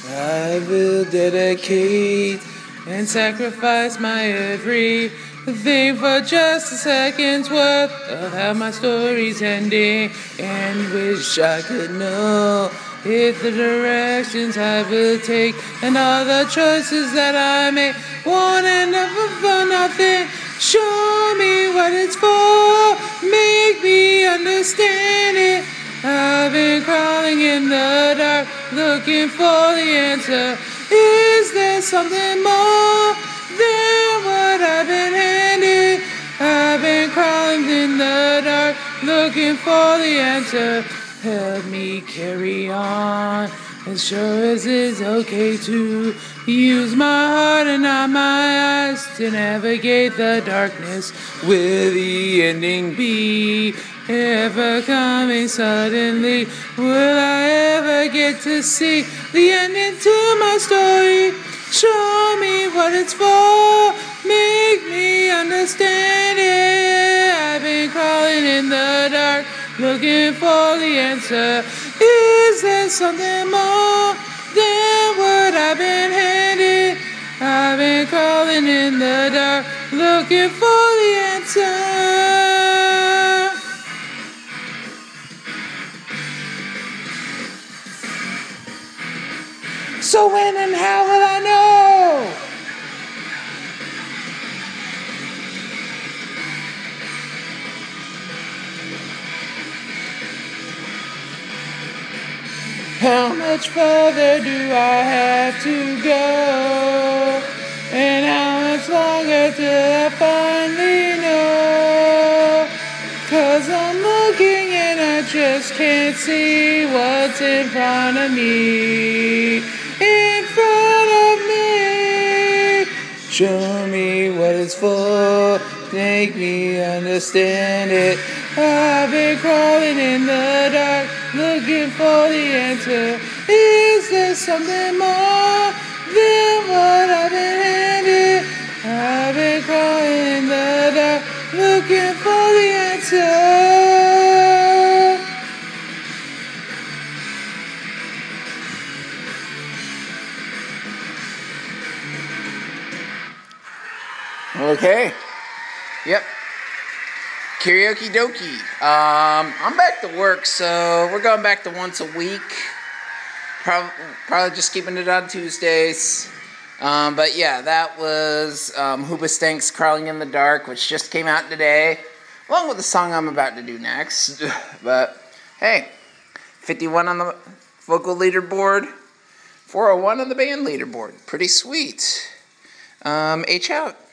I will dedicate and sacrifice my every thing for just a second's worth of how my story's ending, and wish I could know if the directions I will take and all the choices that I make won't end up for nothing. Show me what it's for, make me understand it. I've been crawling in the dark, looking for the answer. Is there something more than what I've been handed? I've been crawling in the dark, looking for the answer. Help me carry on, as sure as it's okay to use my heart and not my eyes to navigate the darkness. Will the ending be ever coming suddenly? Will I ever get to see the ending to my story? Show me what it's for, make me understand it. I've been crawling in the dark, looking for the answer. Is there something more than what I've been handed? I've been crawling in the dark, looking for the answer. So when and how will I know? How much further do I have to go? And how much longer till I finally know? 'Cause I'm looking and I just can't see what's in front of me. In front of me. Show me what it's for, make me understand it. I've been crawling in the dark, looking for the answer. Is there something more than what I've been handed? I've been crawling in the dark, looking for the answer. Okay. Yep. Karaoke dokie. I'm back to work, so we're going back to once a week. Probably just keeping it on Tuesdays. But yeah, that was Hoobastank's Crawling in the Dark, which just came out today, along with the song I'm about to do next. But hey, 51 on the vocal leaderboard, 401 on the band leaderboard. Pretty sweet. H out.